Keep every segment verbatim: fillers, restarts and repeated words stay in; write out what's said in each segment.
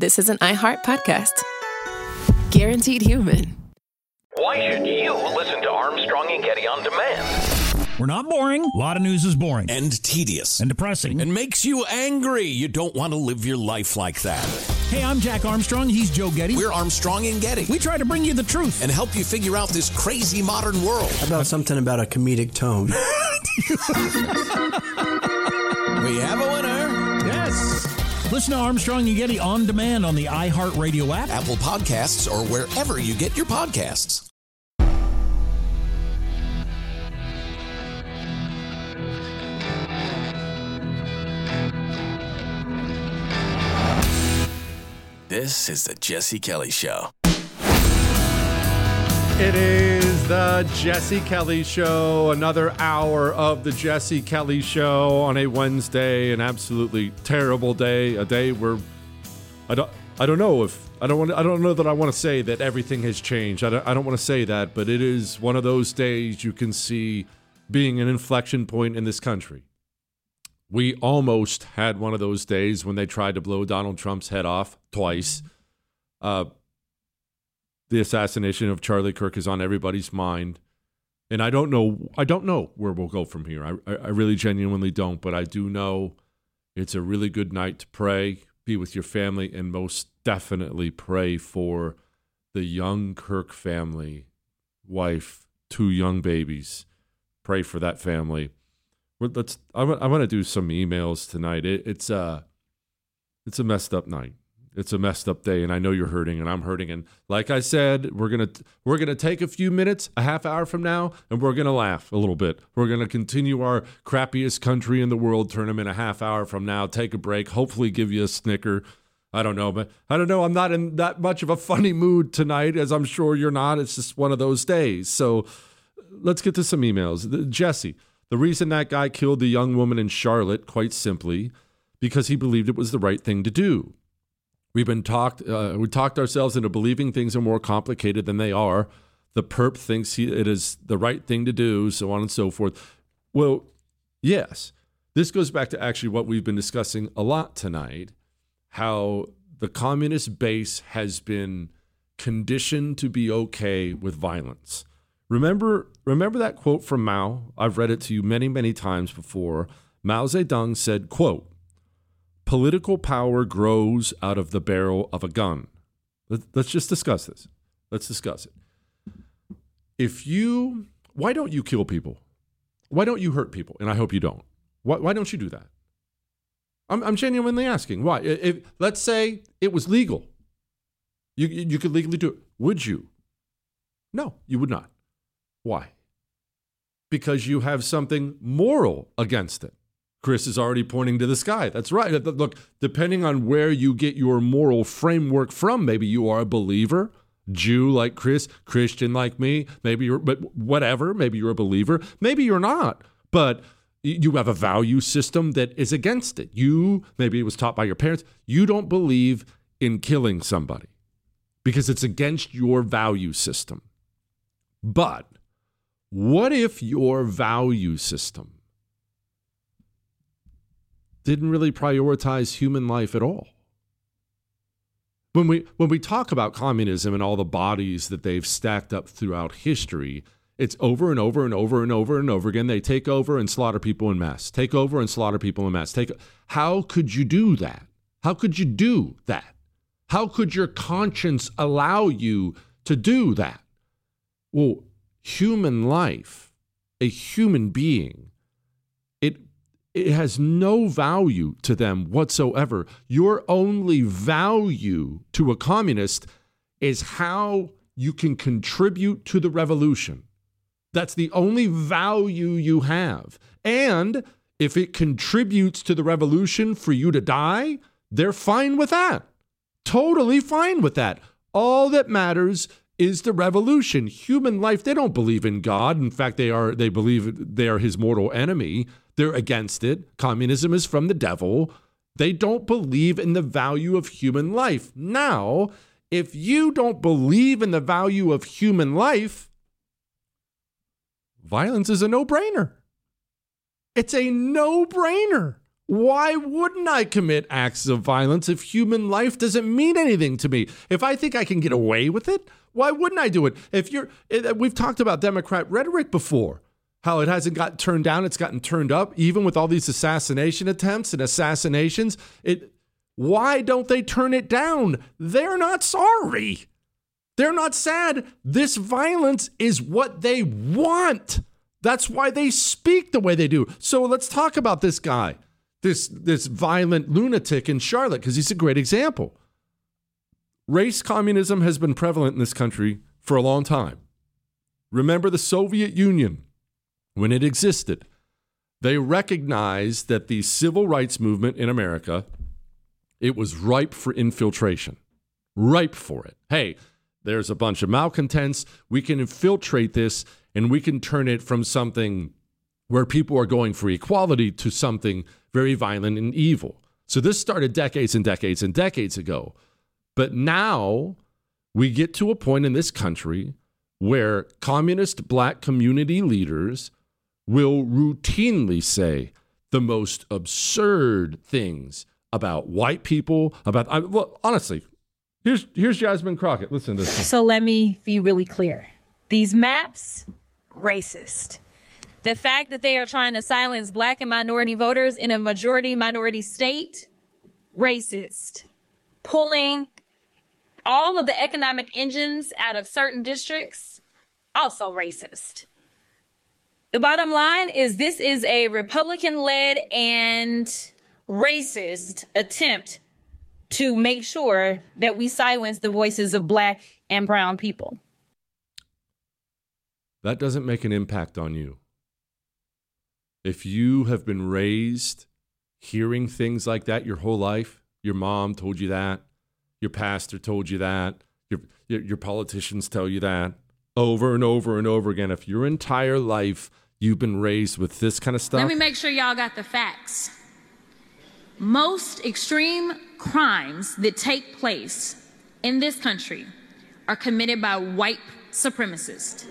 this is an iHeart podcast. Guaranteed human. Why should you listen to Armstrong and Getty on demand? We're not boring. A lot of news is boring. And tedious. And depressing. And makes you angry. You don't want to live your life like that. Hey, I'm Jack Armstrong. He's Joe Getty. We're Armstrong and Getty. We try to bring you the truth. And help you figure out this crazy modern world. How about something about a comedic tone? We have a winner. Yes. Listen to Armstrong and Getty on demand on the iHeartRadio app, Apple Podcasts, or wherever you get your podcasts. This is the Jesse Kelly Show. It is the Jesse Kelly Show, another hour of the Jesse Kelly Show on a Wednesday, an absolutely terrible day, a day where I don't, I don't know if I don't want, I don't know that I want to say that everything has changed. I don't, I don't want to say that, but it is one of those days you can see being an inflection point in this country. We almost had one of those days when they tried to blow Donald Trump's head off twice. Uh, the assassination of Charlie Kirk is on everybody's mind. And I don't know I don't know where we'll go from here. I, I really genuinely don't, but I do know it's a really good night to pray, be with your family, and most definitely pray for the young Kirk family, wife, two young babies. Pray for that family. Let's. I want. I want to do some emails tonight. It, it's a. It's a messed up night. It's a messed up day, and I know you're hurting, and I'm hurting. And like I said, we're gonna we're gonna take a few minutes, a half hour from now, and we're gonna laugh a little bit. We're gonna continue our crappiest country in the world tournament a half hour from now. Take a break. Hopefully, give you a snicker. I don't know, but I don't know. I'm not in that much of a funny mood tonight, as I'm sure you're not. It's just one of those days. So let's get to some emails. Jesse. The reason that guy killed the young woman in Charlotte, quite simply, because he believed it was the right thing to do. We've been talked, uh, we talked ourselves into believing things are more complicated than they are. The perp thinks he, it is the right thing to do, so on and so forth. Well, yes, this goes back to actually what we've been discussing a lot tonight, how the communist base has been conditioned to be okay with violence. Remember, remember that quote from Mao? I've read it to you many, many times before. Mao Zedong said, quote, "Political power grows out of the barrel of a gun." Let's just discuss this. Let's discuss it. If you, why don't you kill people? Why don't you hurt people? And I hope you don't. Why, why don't you do that? I'm, I'm genuinely asking. Why? If, let's say it was legal. You, you could legally do it. Would you? No, you would not. Why? Because you have something moral against it. Chris is already pointing to the sky. That's right. Look, depending on where you get your moral framework from, maybe you are a believer, Jew like Chris, Christian like me, maybe you're, but whatever, maybe you're a believer, maybe you're not, but you have a value system that is against it. You, maybe it was taught by your parents, you don't believe in killing somebody because it's against your value system. But what if your value system didn't really prioritize human life at all? When we when we talk about communism and all the bodies that they've stacked up throughout history, it's over and over and over and over and over again. They take over and slaughter people en masse. Take over and slaughter people en masse. Take. How could you do that? How could you do that? How could your conscience allow you to do that? Well, human life, a human being, it it has no value to them whatsoever. Your only value to a communist is how you can contribute to the revolution. That's the only value you have. And if it contributes to the revolution for you to die, they're fine with that. Totally fine with that. All that matters is the revolution. Human life, they don't believe in God. In fact, they are they believe they are his mortal enemy. They're against it. Communism is from the devil. They don't believe in the value of human life. Now, if you don't believe in the value of human life, violence is a no-brainer. It's a no-brainer. Why wouldn't I commit acts of violence if human life doesn't mean anything to me? If I think I can get away with it, why wouldn't I do it? If you're, we've talked about Democrat rhetoric before, how it hasn't gotten turned down, it's gotten turned up, even with all these assassination attempts and assassinations. It, why don't they turn it down? They're not sorry. They're not sad. This violence is what they want. That's why they speak the way they do. So let's talk about this guy. This this violent lunatic in Charlotte, because he's a great example. Race communism has been prevalent in this country for a long time. Remember the Soviet Union, when it existed, they recognized that the civil rights movement in America, it was ripe for infiltration, ripe for it. Hey, there's a bunch of malcontents. We can infiltrate this, and we can turn it from something where people are going for equality to something very violent and evil. So this started decades and decades and decades ago. But now we get to a point in this country where communist black community leaders will routinely say the most absurd things about white people, about, I, well, honestly, here's, here's Jasmine Crockett. Listen to this. So let me be really clear. These maps, racist. The fact that they are trying to silence black and minority voters in a majority minority state, racist. Pulling all of the economic engines out of certain districts, also racist. The bottom line is this is a Republican-led and racist attempt to make sure that we silence the voices of black and brown people. That doesn't make an impact on you. If you have been raised hearing things like that your whole life, your mom told you that, your pastor told you that, your, your, your politicians tell you that, over and over and over again, if your entire life you've been raised with this kind of stuff. Let me make sure y'all got the facts. Most extreme crimes that take place in this country are committed by white supremacists.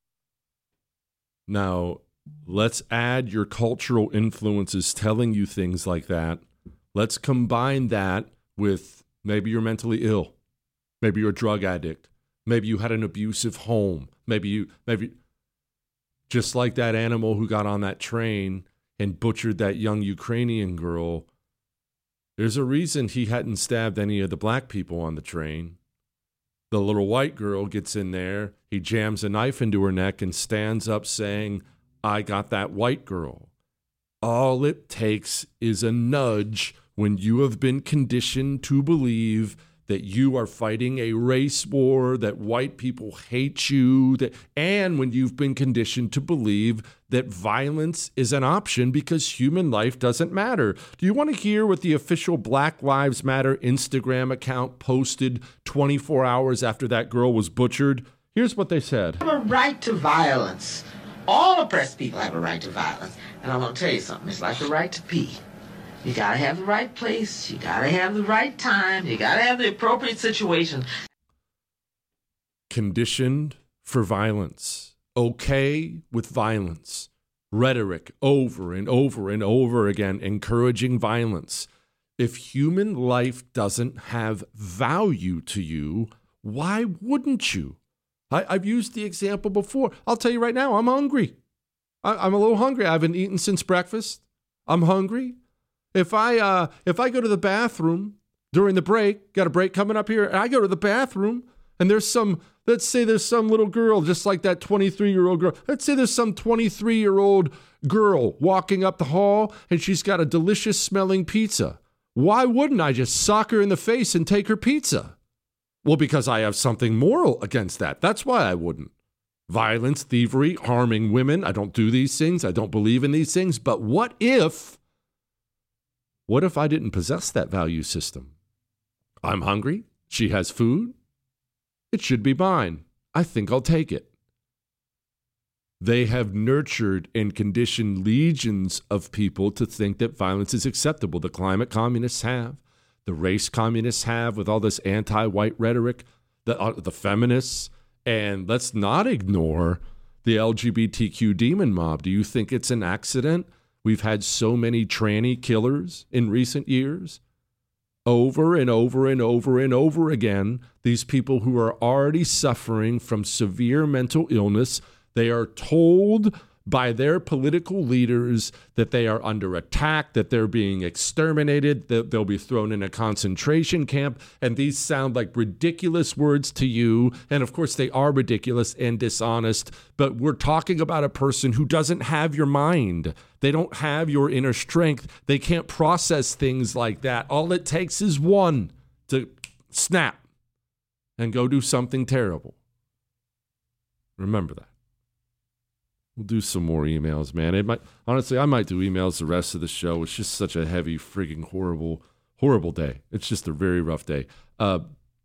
Now, let's add your cultural influences telling you things like that. Let's combine that with maybe you're mentally ill. Maybe you're a drug addict. Maybe you had an abusive home. Maybe you, maybe just like that animal who got on that train and butchered that young Ukrainian girl. There's a reason he hadn't stabbed any of the black people on the train. The little white girl gets in there. He jams a knife into her neck and stands up saying, I got that white girl. All it takes is a nudge when you have been conditioned to believe that you are fighting a race war, that white people hate you, that, and when you've been conditioned to believe that violence is an option because human life doesn't matter. Do you want to hear what the official Black Lives Matter Instagram account posted twenty-four hours after that girl was butchered? Here's what they said. We have a right to violence. All oppressed people have a right to violence. And I'm going to tell you something. It's like the right to pee. You got to have the right place. You got to have the right time. You got to have the appropriate situation. Conditioned for violence. Okay with violence. Rhetoric over and over and over again, encouraging violence. If human life doesn't have value to you, why wouldn't you? I, I've used the example before. I'll tell you right now, I'm hungry. I, I'm a little hungry. I haven't eaten since breakfast. I'm hungry. If I uh, if I go to the bathroom during the break, got a break coming up here, and I go to the bathroom, and there's some, let's say there's some little girl, just like that twenty-three-year-old girl. Let's say there's some twenty-three-year-old girl walking up the hall, and she's got a delicious smelling pizza. Why wouldn't I just sock her in the face and take her pizza? Well, because I have something moral against that. That's why I wouldn't. Violence, thievery, harming women. I don't do these things. I don't believe in these things. But what if, what if I didn't possess that value system? I'm hungry. She has food. It should be mine. I think I'll take it. They have nurtured and conditioned legions of people to think that violence is acceptable. The climate communists have. The race communists have with all this anti-white rhetoric, the, uh, the feminists, and let's not ignore the L G B T Q demon mob. Do you think it's an accident we've had so many tranny killers in recent years. Over and over and over and over again, these people who are already suffering from severe mental illness, they are told by their political leaders that they are under attack, that they're being exterminated, that they'll be thrown in a concentration camp. And these sound like ridiculous words to you. And of course, they are ridiculous and dishonest. But we're talking about a person who doesn't have your mind. They don't have your inner strength. They can't process things like that. All it takes is one to snap and go do something terrible. Remember that. We'll do some more emails, man. It might honestly, I might do emails the rest of the show. It's just such a heavy, frigging horrible, horrible day. It's just a very rough day. Uh,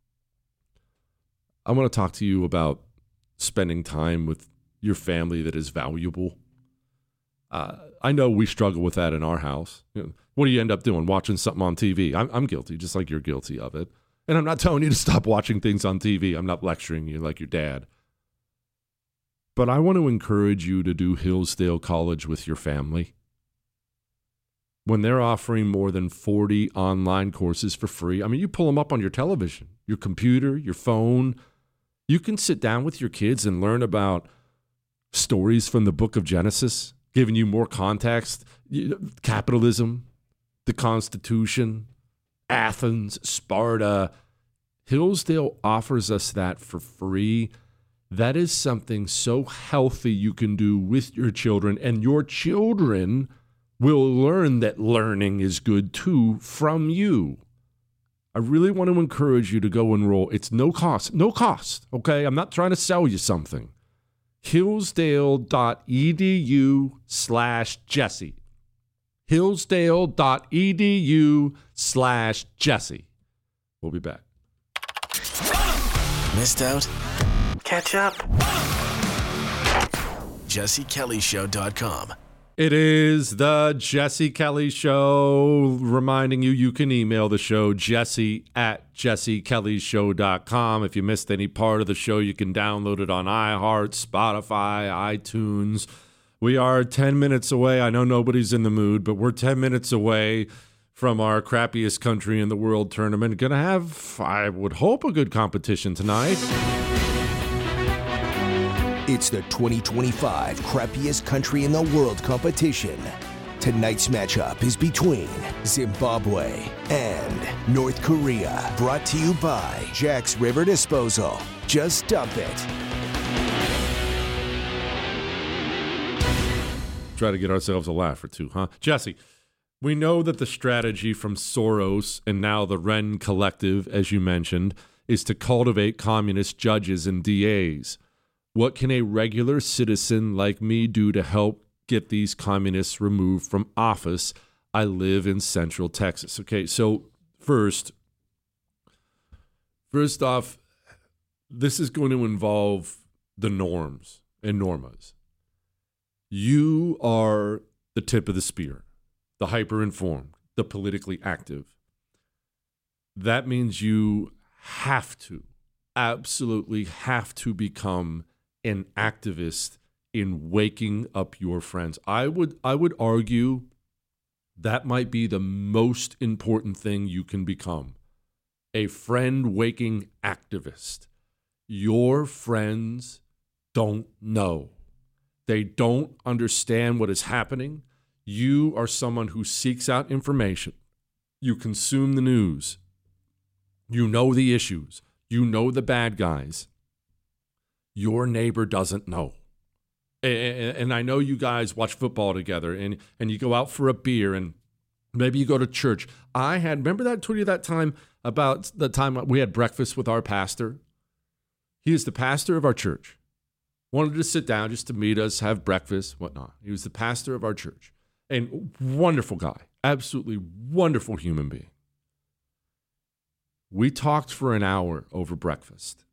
I want to talk to you about spending time with your family that is valuable. Uh, I know we struggle with that in our house. You know, what do you end up doing? Watching something on T V. I'm, I'm guilty, just like you're guilty of it. And I'm not telling you to stop watching things on T V. I'm not lecturing you like your dad. But I want to encourage you to do Hillsdale College with your family. When they're offering more than forty online courses for free, I mean, you pull them up on your television, your computer, your phone. You can sit down with your kids and learn about stories from the book of Genesis, giving you more context, capitalism, the Constitution, Athens, Sparta. Hillsdale offers us that for free. That is something so healthy you can do with your children, and your children will learn that learning is good too from you. I really want to encourage you to go enroll. It's no cost, no cost, okay? I'm not trying to sell you something. Hillsdale.edu slash Jesse. Hillsdale.edu slash Jesse. We'll be back. Missed out? Catch up. Jesse Kelly Show dot com. It is the Jesse Kelly Show, reminding you you can email the show, jesse at jesse kelly show dot com. If you missed any part of the show, you can download it on iHeart, Spotify, iTunes. We are ten minutes away. I know nobody's in the mood, but we're ten minutes away from our crappiest country in the world tournament. Going to have, I would hope, a good competition tonight. It's the twenty twenty-five crappiest country in the world competition. Tonight's matchup is between Zimbabwe and North Korea. Brought to you by Jack's River Disposal. Just dump it. Try to get ourselves a laugh or two, huh? Jesse, we know that the strategy from Soros and now the Wren Collective, as you mentioned, is to cultivate communist judges and D As. What can a regular citizen like me do to help get these communists removed from office? I live in Central Texas. Okay, so first, first off, this is going to involve the norms and normas. You are the tip of the spear, the hyper-informed, the politically active. That means you have to, absolutely have to become an activist in waking up your friends. I would I would argue that might be the most important thing you can become. A friend-waking activist. Your friends don't know. They don't understand what is happening. You are someone who seeks out information. You consume the news. You know the issues. You know the bad guys. Your neighbor doesn't know. And I know you guys watch football together and, and you go out for a beer and maybe you go to church. I had, remember that I told you that time about the time we had breakfast with our pastor? He is the pastor of our church. Wanted to sit down just to meet us, have breakfast, whatnot. He was the pastor of our church. And wonderful guy, absolutely wonderful human being. We talked for an hour over breakfast.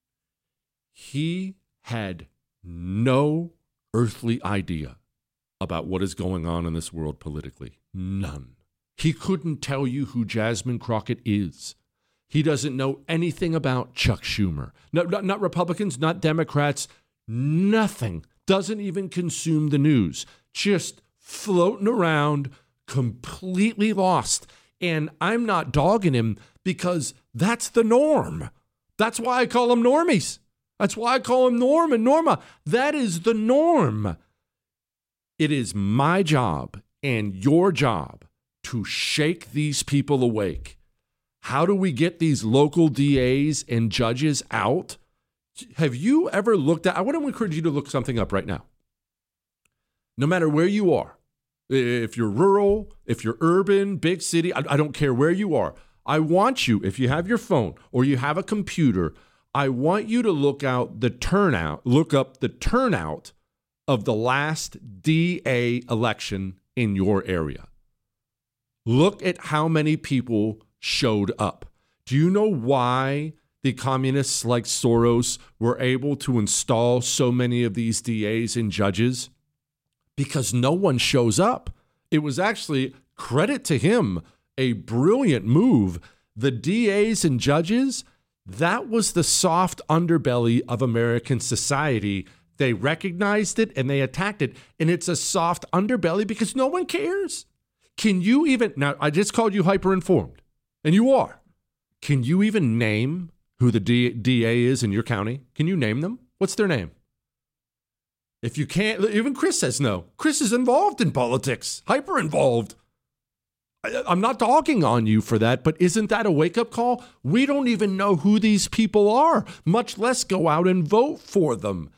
He had no earthly idea about what is going on in this world politically. None. He couldn't tell you who Jasmine Crockett is. He doesn't know anything about Chuck Schumer. No, not, not Republicans, not Democrats, nothing. Doesn't even consume the news. Just floating around, completely lost. And I'm not dogging him because that's the norm. That's why I call them normies. That's why I call him Norm and Norma. That is the norm. It is my job and your job to shake these people awake. How do we get these local D As and judges out? Have you ever looked at, I want to encourage you to look something up right now. No matter where you are, if you're rural, if you're urban, big city, I, I don't care where you are. I want you, if you have your phone or you have a computer, I want you to look out the turnout, look up the turnout of the last D A election in your area. Look at how many people showed up. Do you know why the communists like Soros were able to install so many of these D As and judges? Because no one shows up. It was actually, credit to him, a brilliant move. The D As and judges, that was the soft underbelly of American society. They recognized it and they attacked it. And it's a soft underbelly because no one cares. Can you even, now I just called you hyper-informed, and you are. Can you even name who the D, DA is in your county? Can you name them? What's their name? If you can't, even Chris says no. Chris is involved in politics, hyper-involved. I, I'm not dogging on you for that, but isn't that a wake-up call? We don't even know who these people are, much less go out and vote for them.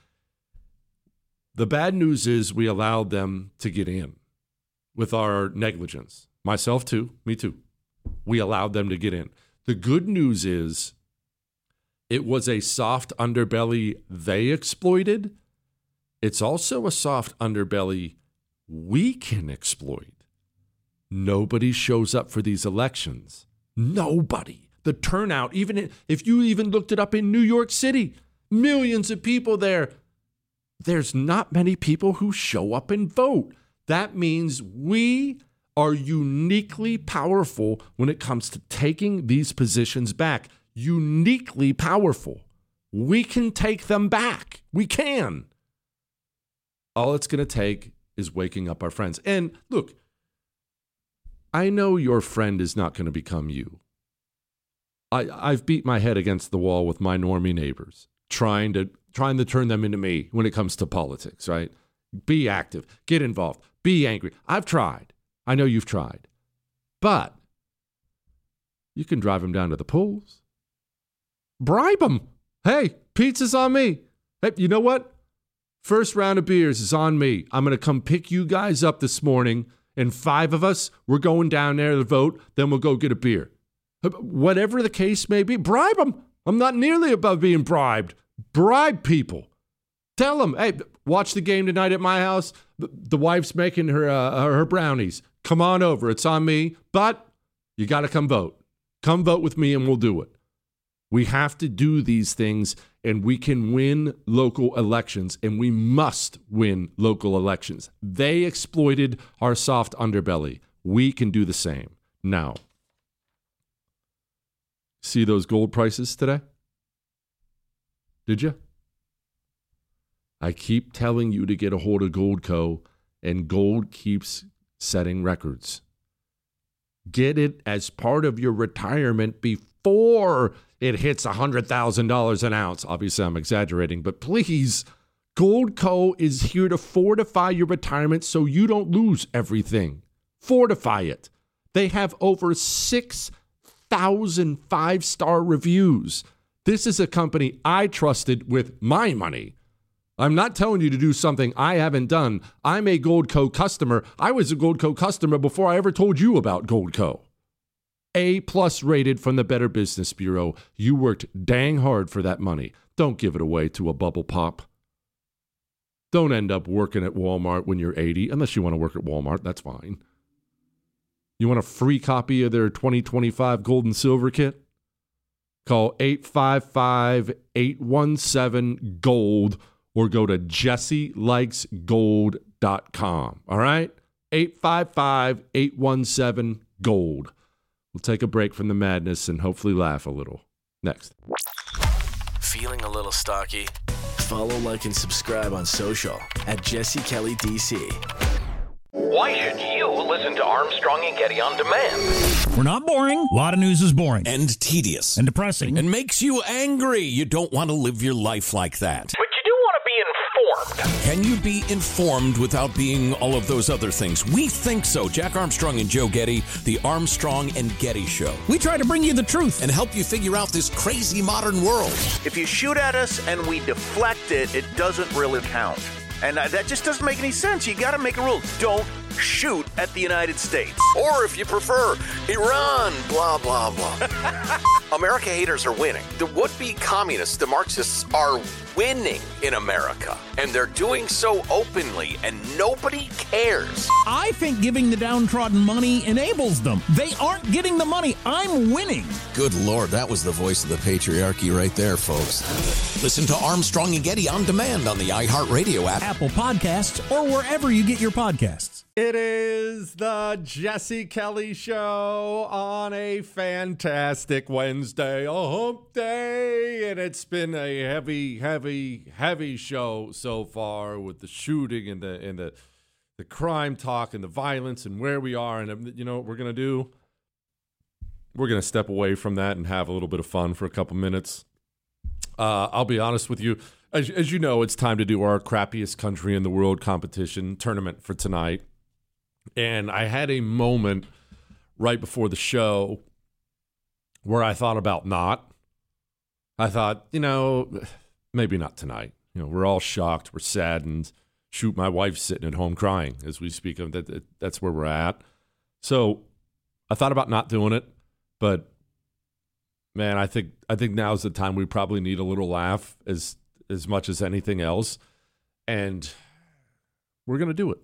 The bad news is we allowed them to get in with our negligence. Myself too, me too. We allowed them to get in. The good news is it was a soft underbelly they exploited. It's also a soft underbelly we can exploit. Nobody shows up for these elections. Nobody. The turnout, even in, if you even looked it up in New York City, millions of people there. There's not many people who show up and vote. That means we are uniquely powerful when it comes to taking these positions back. Uniquely powerful. We can take them back. We can. All it's going to take is waking up our friends. And look, I know your friend is not going to become you. I, I've beat my head against the wall with my normie neighbors, trying to trying to turn them into me when it comes to politics, right? Be active, get involved, be angry. I've tried. I know you've tried. But you can drive them down to the polls. Bribe them. Hey, pizza's on me. Hey, you know what? First round of beers is on me. I'm going to come pick you guys up this morning, and five of us, we're going down there to vote, then we'll go get a beer. Whatever the case may be, bribe them. I'm not nearly above being bribed. Bribe people. Tell them, hey, watch the game tonight at my house. The wife's making her uh, her brownies. Come on over. It's on me. But you got to come vote. Come vote with me and we'll do it. We have to do these things, and we can win local elections, and we must win local elections. They exploited our soft underbelly. We can do the same. Now, see those gold prices today? Did you? I keep telling you to get a hold of Goldco, and gold keeps setting records. Get it as part of your retirement before it hits one hundred thousand dollars an ounce. Obviously, I'm exaggerating, but please, Goldco is here to fortify your retirement so you don't lose everything. Fortify it. They have over six thousand five-star reviews. This is a company I trusted with my money. I'm not telling you to do something I haven't done. I'm a Goldco customer. I was a Goldco customer before I ever told you about Goldco. A-plus rated from the Better Business Bureau. You worked dang hard for that money. Don't give it away to a bubble pop. Don't end up working at Walmart when you're eighty, unless you want to work at Walmart. That's fine. You want a free copy of their twenty twenty-five Gold and Silver Kit? Call eight five five, eight one seven, GOLD or go to jesse likes gold dot com. All right? eight five five, eight one seven, GOLD. We'll take a break from the madness and hopefully laugh a little. Next. Feeling a little stocky? Follow, like, and subscribe on social at Jesse Kelly D C. Why should you listen to Armstrong and Getty on demand? We're not boring. A lot of news is boring. And tedious. And depressing. And makes you angry. You don't want to live your life like that. But you do want to be informed. Can you be informed without being all of those other things? We think so. Jack Armstrong and Joe Getty, the Armstrong and Getty Show. We try to bring you the truth and help you figure out this crazy modern world. If you shoot at us and we deflect it, it doesn't really count. And uh, that just doesn't make any sense. You got to make a rule. Don't shoot at the United States. Or if you prefer, Iran, blah, blah, blah. America haters are winning. The would-be communists, the Marxists, are winning in America. And they're doing so openly, and nobody cares. I think giving the downtrodden money enables them. They aren't getting the money. I'm winning. Good Lord, that was the voice of the patriarchy right there, folks. Listen to Armstrong and Getty on demand on the iHeartRadio app, Apple Podcasts, or wherever you get your podcasts. It is the Jesse Kelly Show on a fantastic Wednesday, a hump day, and it's been a heavy, heavy, heavy show so far with the shooting and the and the the crime talk and the violence and where we are. And you know what we're gonna do? We're gonna step away from that and have a little bit of fun for a couple minutes. Uh, I'll be honest with you. As, as you know, it's time to do our crappiest country in the world competition tournament for tonight. And I had a moment right before the show where I thought about not. I thought, you know, maybe not tonight. You know, we're all shocked. We're saddened. Shoot, my wife's sitting at home crying as we speak of that. That's where we're at. So I thought about not doing it, but man, I think I think now's the time we probably need a little laugh as as much as anything else, and we're gonna do it.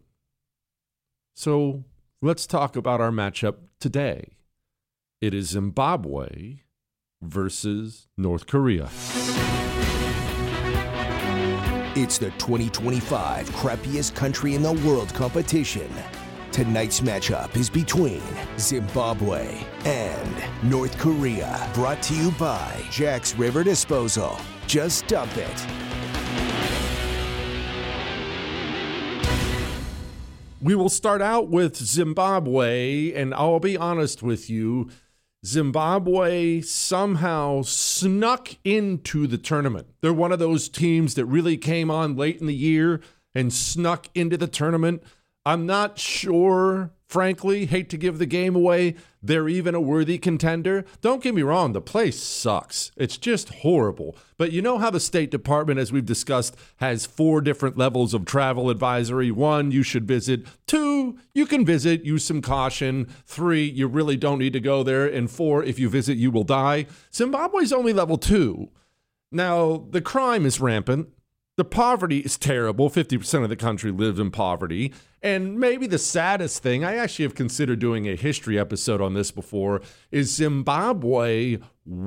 So let's talk about our matchup today. It is Zimbabwe versus North Korea. It's the twenty twenty-five crappiest country in the world competition. Tonight's matchup is between Zimbabwe and North Korea. Brought to you by Jack's River Disposal. Just dump it. We will start out with Zimbabwe, and I'll be honest with you, Zimbabwe somehow snuck into the tournament. They're one of those teams that really came on late in the year and snuck into the tournament. I'm not sure, frankly, hate to give the game away, they're even a worthy contender. Don't get me wrong, the place sucks. It's just horrible. But you know how the State Department, as we've discussed, has four different levels of travel advisory. One, you should visit. Two, you can visit, use some caution. Three, you really don't need to go there. And four, if you visit, you will die. Zimbabwe's only level two. Now, the crime is rampant. The poverty is terrible. fifty percent of the country lives in poverty. And maybe the saddest thing, I actually have considered doing a history episode on this before, is Zimbabwe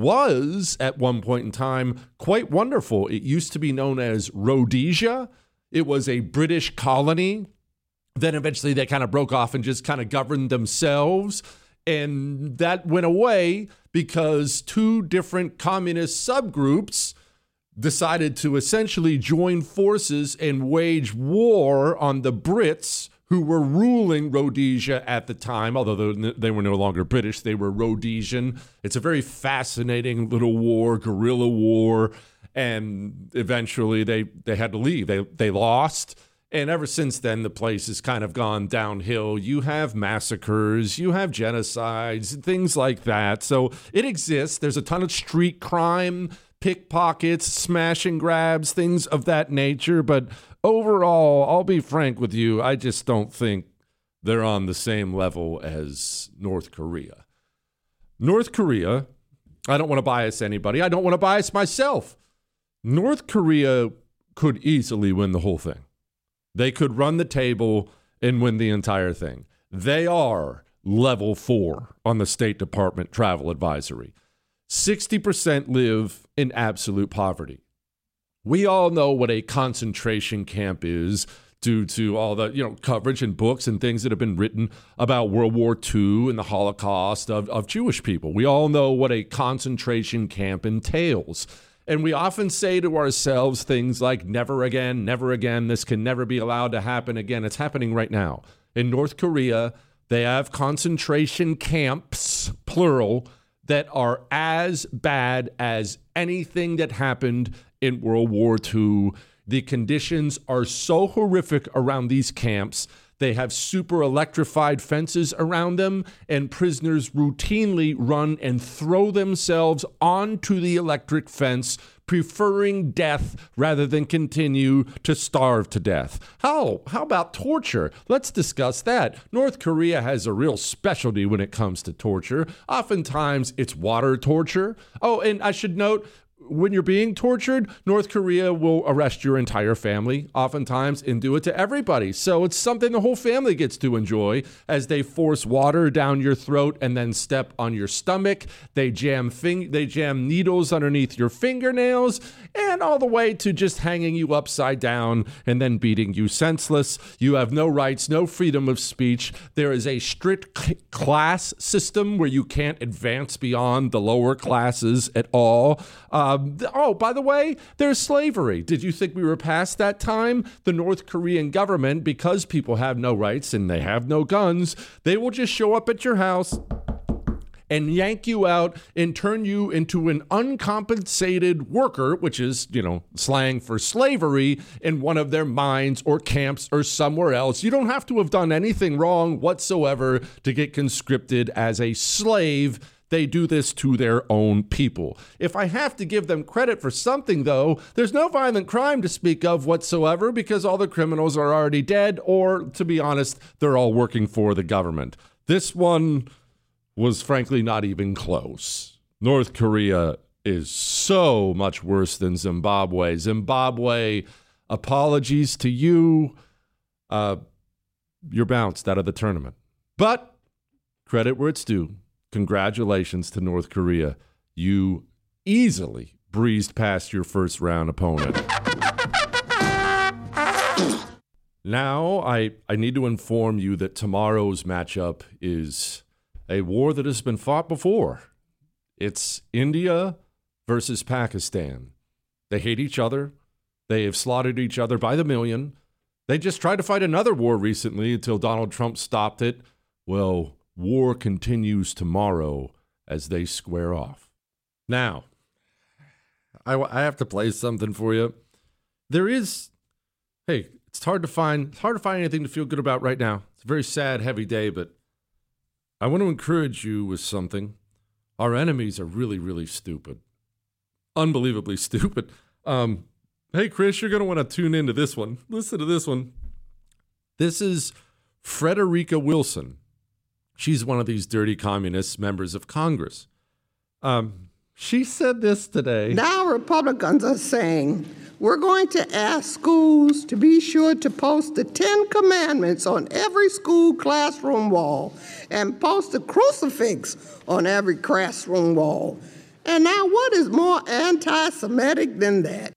was, at one point in time, quite wonderful. It used to be known as Rhodesia. It was a British colony. Then eventually they kind of broke off and just kind of governed themselves. And that went away because two different communist subgroups decided to essentially join forces and wage war on the Brits who were ruling Rhodesia at the time. Although they were no longer British, they were Rhodesian. It's a very fascinating little war, guerrilla war, and eventually they, they had to leave. They, they lost, and ever since then, the place has kind of gone downhill. You have massacres, you have genocides, things like that. So it exists. There's a ton of street crime, pickpockets, smash and grabs, things of that nature. But overall, I'll be frank with you, I just don't think they're on the same level as North Korea. North Korea, I don't want to bias anybody. I don't want to bias myself. North Korea could easily win the whole thing. They could run the table and win the entire thing. They are level four on the State Department travel advisory. sixty percent live in absolute poverty. We all know what a concentration camp is due to all the, you know, coverage and books and things that have been written about World War Two and the Holocaust of, of Jewish people. We all know what a concentration camp entails. And we often say to ourselves things like, never again, never again, this can never be allowed to happen again. It's happening right now. In North Korea, they have concentration camps, plural, that are as bad as anything that happened in World War Two. The conditions are so horrific around these camps. They have super electrified fences around them, and prisoners routinely run and throw themselves onto the electric fence, preferring death rather than continue to starve to death. How? How about torture? Let's discuss that. North Korea has a real specialty when it comes to torture. Oftentimes, it's water torture. Oh, and I should note, when you're being tortured, North Korea will arrest your entire family, oftentimes, and do it to everybody. So it's something the whole family gets to enjoy as they force water down your throat and then step on your stomach. They jam fing- they jam needles underneath your fingernails, and all the way to just hanging you upside down and then beating you senseless. You have no rights, no freedom of speech. There is a strict c- class system where you can't advance beyond the lower classes at all. Uh, Oh, by the way, there's slavery. Did you think we were past that time? The North Korean government, because people have no rights and they have no guns, they will just show up at your house and yank you out and turn you into an uncompensated worker, which is, you know, slang for slavery, in one of their mines or camps or somewhere else. You don't have to have done anything wrong whatsoever to get conscripted as a slave. They do this to their own people. If I have to give them credit for something, though, there's no violent crime to speak of whatsoever because all the criminals are already dead, or, to be honest, they're all working for the government. This one was frankly not even close. North Korea is so much worse than Zimbabwe. Zimbabwe, apologies to you. Uh, you're bounced out of the tournament. But credit where it's due. Congratulations to North Korea. You easily breezed past your first round opponent. Now, I, I need to inform you that tomorrow's matchup is a war that has been fought before. It's India versus Pakistan. They hate each other. They have slaughtered each other by the million. They just tried to fight another war recently until Donald Trump stopped it. Well, war continues tomorrow as they square off. Now, I, I have to play something for you. There is, hey, it's hard to find, it's hard to find anything to feel good about right now. It's a very sad, heavy day, but I want to encourage you with something. Our enemies are really, really stupid. Unbelievably stupid. Um, hey, Chris, you're going to want to tune into this one. Listen to this one. This is Frederica Wilson. She's one of these dirty communist members of Congress. Um, she said this today. Now Republicans are saying, we're going to ask schools to be sure to post the Ten Commandments on every school classroom wall and post a crucifix on every classroom wall. And now what is more anti-Semitic than that?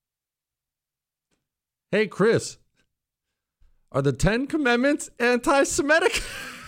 Hey, Chris, are the Ten Commandments anti-Semitic?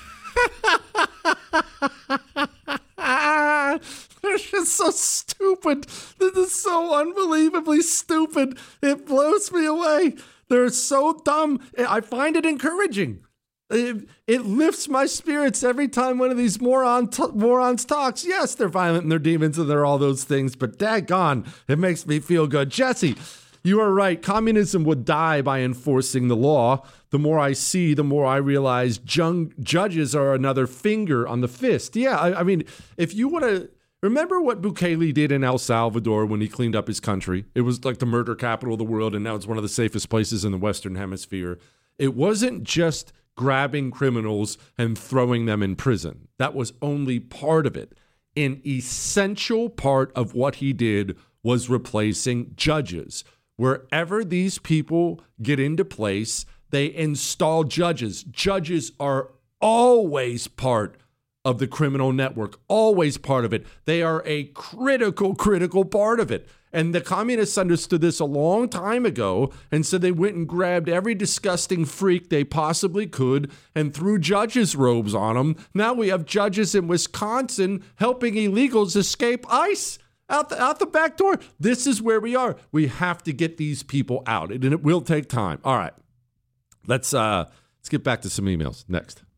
They're just so stupid. This is so unbelievably stupid. It blows me away. They're so dumb. I find it encouraging. It, it lifts my spirits every time one of these moron t- morons talks. Yes, they're violent and they're demons and they're all those things, but daggone, it makes me feel good. Jesse, you are right. Communism would die by enforcing the law. The more I see, the more I realize jung- judges are another finger on the fist. Yeah, I, I mean, if you want to remember what Bukele did in El Salvador when he cleaned up his country. It was like the murder capital of the world, and now it's one of the safest places in the Western Hemisphere. It wasn't just grabbing criminals and throwing them in prison. That was only part of it. An essential part of what he did was replacing judges. Wherever these people get into place, they install judges. Judges are always part of the criminal network, always part of it. They are a critical, critical part of it. And the communists understood this a long time ago, and so they went and grabbed every disgusting freak they possibly could and threw judges' robes on them. Now we have judges in Wisconsin helping illegals escape ICE. Out the, out the back door. This is where we are. We have to get these people out, and it will take time. All right, let's uh, let's get back to some emails next.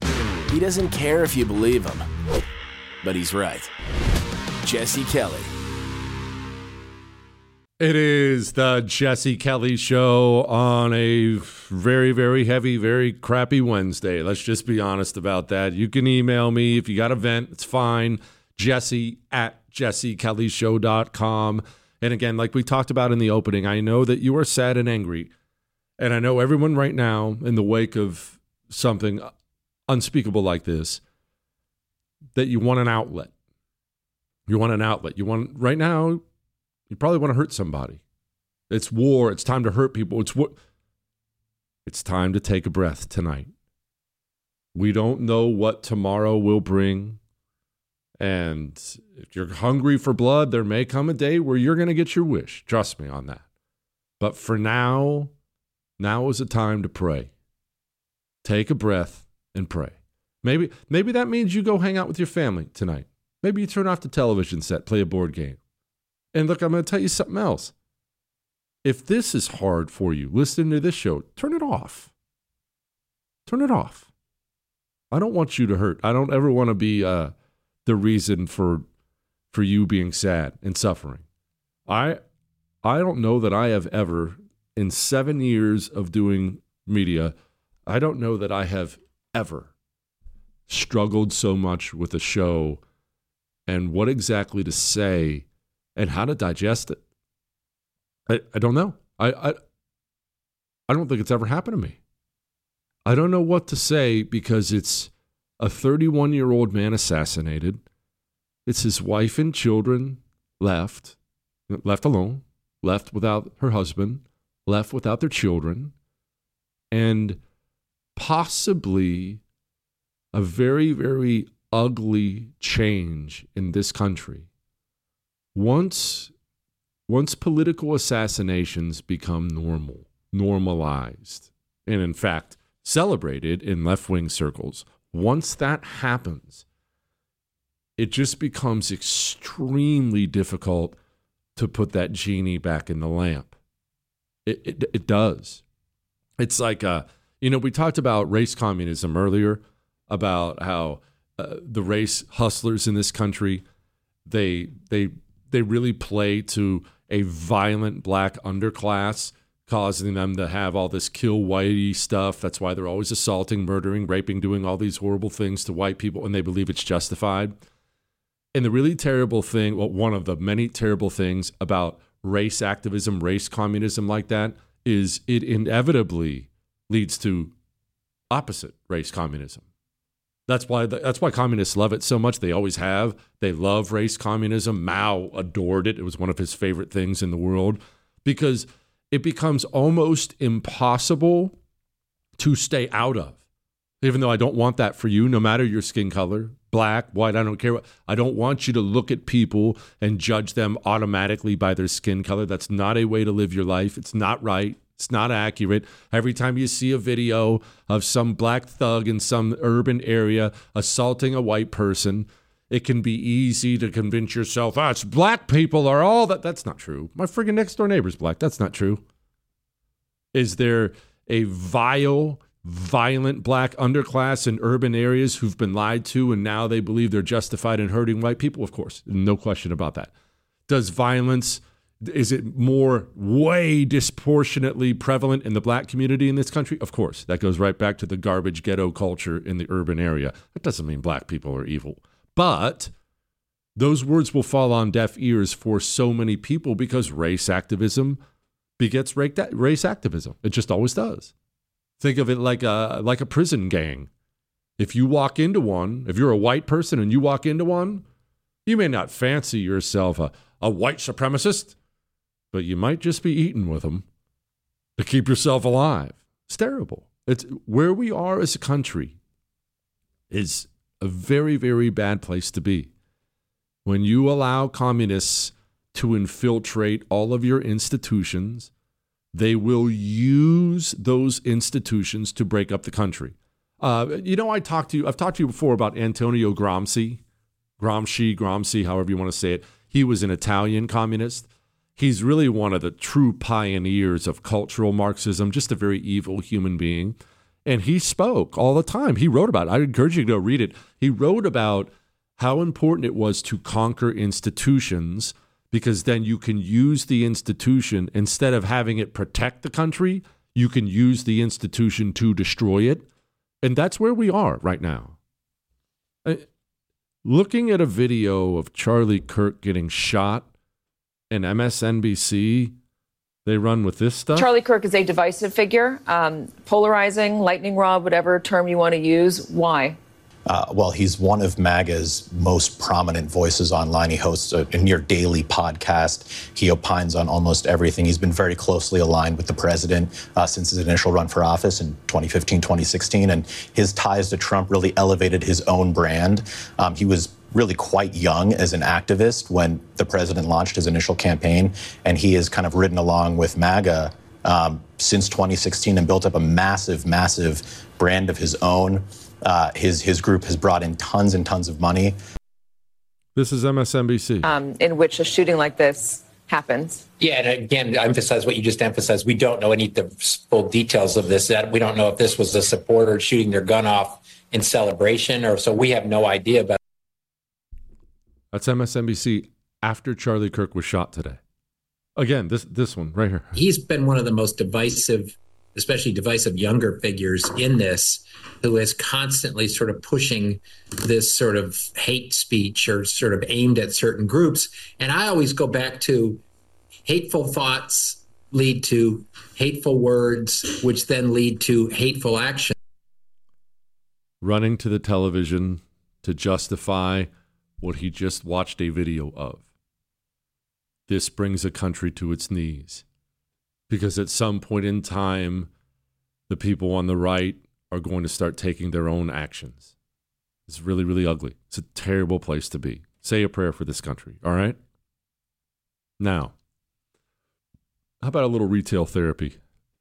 He doesn't care if you believe him, but he's right. Jesse Kelly. It is the Jesse Kelly Show on a very, very heavy, very crappy Wednesday. Let's just be honest about that. You can email me if you got a vent. It's fine. Jesse at jesse kelly show dot com. And again, like we talked about in the opening, I know that you are sad and angry. And I know everyone right now, in the wake of something unspeakable like this, that you want an outlet. You want an outlet. You want, right now, you probably want to hurt somebody. It's war. It's time to hurt people. It's what. It's time to take a breath tonight. We don't know what tomorrow will bring. And if you're hungry for blood, there may come a day where you're going to get your wish. Trust me on that. But for now, now is a time to pray. Take a breath and pray. Maybe, maybe that means you go hang out with your family tonight. Maybe you turn off the television set, play a board game. And look, I'm going to tell you something else. If this is hard for you, listening to this show, turn it off. Turn it off. I don't want you to hurt. I don't ever want to be uh, the reason for for you being sad and suffering. I I don't know that I have ever, in seven years of doing media, I don't know that I have ever struggled so much with a show and what exactly to say and how to digest it. I, I don't know. I, I I don't think it's ever happened to me. I don't know what to say because it's a thirty-one-year-old man assassinated. It's his wife and children left, left alone, left without her husband, left without their children, and possibly a very, very ugly change in this country. Once, once political assassinations become normal, normalized, and in fact celebrated in left-wing circles, once that happens, it just becomes extremely difficult to put that genie back in the lamp. It it, it does. It's like, uh, you know, we talked about race communism earlier, about how uh, the race hustlers in this country, they they they really play to a violent black underclass, causing them to have all this kill whitey stuff. That's why they're always assaulting, murdering, raping, doing all these horrible things to white people, and they believe it's justified. And the really terrible thing, well, one of the many terrible things about race activism, race communism like that, is it inevitably leads to opposite race communism. That's why the, that's why communists love it so much. They always have. They love race communism. Mao adored it. It was one of his favorite things in the world because it becomes almost impossible to stay out of. Even though I don't want that for you, no matter your skin color, black, white, I don't care. I don't want you to look at people and judge them automatically by their skin color. That's not a way to live your life. It's not right. It's not accurate. Every time you see a video of some black thug in some urban area assaulting a white person, it can be easy to convince yourself, ah, it's black people are all that. That's not true. My friggin' next door neighbor's black. That's not true. Is there a vile, violent black underclass in urban areas who've been lied to and now they believe they're justified in hurting white people? Of course. No question about that. Does violence, is it more way disproportionately prevalent in the black community in this country? Of course. That goes right back to the garbage ghetto culture in the urban area. That doesn't mean black people are evil. But those words will fall on deaf ears for so many people because race activism begets race activism. It just always does. Think of it like a, like a prison gang. If you walk into one, if you're a white person and you walk into one, you may not fancy yourself a, a white supremacist, but you might just be eating with them to keep yourself alive. It's terrible. It's where we are as a country is a very, very bad place to be. When you allow communists to infiltrate all of your institutions, they will use those institutions to break up the country. Uh, you know, I talked to you, I've talked to you before about Antonio Gramsci, Gramsci, Gramsci, however you want to say it. He was an Italian communist. He's really one of the true pioneers of cultural Marxism, just a very evil human being. And he spoke all the time. He wrote about it. I encourage you to go read it. He wrote about how important it was to conquer institutions, because then you can use the institution, instead of having it protect the country, you can use the institution to destroy it. And that's where we are right now. Uh, looking at a video of Charlie Kirk getting shot and M S N B C, they run with this stuff. Charlie Kirk is a divisive figure, um, polarizing, lightning rod, whatever term you want to use. Why? Uh, well, he's one of MAGA's most prominent voices online. He hosts a, a near daily podcast. He opines on almost everything. He's been very closely aligned with the president uh, since his initial run for office in twenty fifteen, twenty sixteen. And his ties to Trump really elevated his own brand. Um, he was really quite young as an activist when the president launched his initial campaign. And he has kind of ridden along with MAGA um, since twenty sixteen and built up a massive, massive brand of his own. Uh, his his group has brought in tons and tons of money. This is M S N B C. Um, in which a shooting like this happens. Yeah, and again, to emphasize what you just emphasized, we don't know any of the full details of this. That we don't know if this was a supporter shooting their gun off in celebration, or so we have no idea about. That's M S N B C after Charlie Kirk was shot today. Again, this this one right here. He's been one of the most divisive, especially divisive younger figures in this, who is constantly sort of pushing this sort of hate speech or sort of aimed at certain groups. And I always go back to hateful thoughts lead to hateful words, which then lead to hateful action. Running to the television to justify what he just watched a video of. This brings a country to its knees. Because at some point in time, the people on the right are going to start taking their own actions. It's really, really ugly. It's a terrible place to be. Say a prayer for this country, all right? Now, how about a little retail therapy?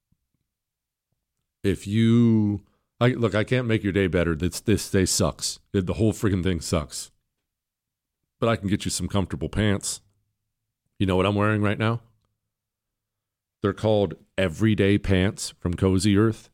If you, I, look, I can't make your day better. This, this day sucks. The whole freaking thing sucks. But I can get you some comfortable pants. You know what I'm wearing right now? They're called Everyday Pants from Cozy Earth.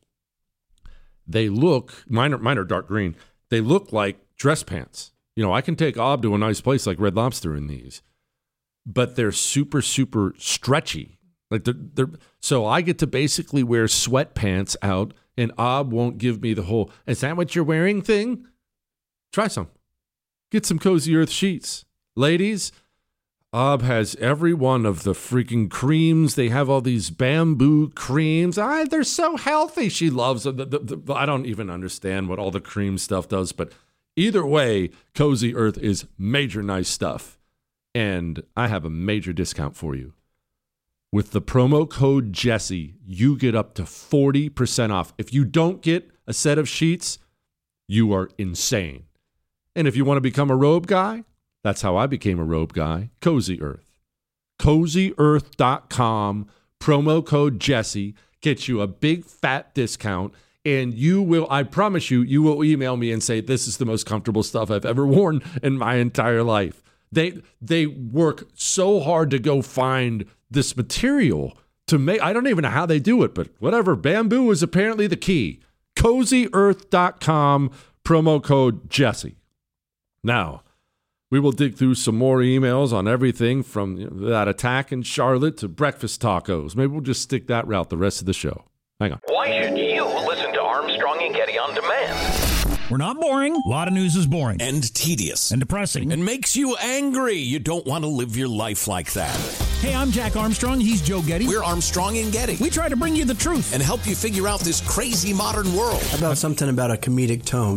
They look, mine are, mine are dark green. They look like dress pants. You know, I can take Ob to a nice place like Red Lobster in these. But they're super, super stretchy. Like they're, they're, so I get to basically wear sweatpants out, and Ob won't give me the whole, is that what you're wearing thing? Try some. Get some Cozy Earth sheets. Ladies, Ob has every one of the freaking creams. They have all these bamboo creams. Ah, they're so healthy. She loves them. The, the, the, I don't even understand what all the cream stuff does, but either way, Cozy Earth is major nice stuff. And I have a major discount for you. With the promo code Jesse, you get up to forty percent off. If you don't get a set of sheets, you are insane. And if you want to become a robe guy, that's how I became a robe guy. Cozy Earth. cozy earth dot com. Promo code Jesse gets you a big fat discount. And you will, I promise you, you will email me and say, this is the most comfortable stuff I've ever worn in my entire life. They they work so hard to go find this material to make, I don't even know how they do it, but whatever. Bamboo is apparently the key. cozy earth dot com. Promo code Jesse. Now, we will dig through some more emails on everything from you know, that attack in Charlotte to breakfast tacos. Maybe we'll just stick that route the rest of the show. Hang on. Why should you listen to Armstrong and Getty on demand? We're not boring. A lot of news is boring. And tedious. And depressing. And makes you angry. You don't want to live your life like that. Hey, I'm Jack Armstrong. He's Joe Getty. We're Armstrong and Getty. We try to bring you the truth. And help you figure out this crazy modern world. How about something about a comedic tone?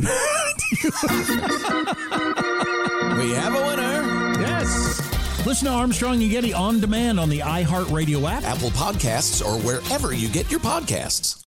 We have a winner. Yes. Listen to Armstrong and Getty on demand on the iHeartRadio app, Apple Podcasts, or wherever you get your podcasts.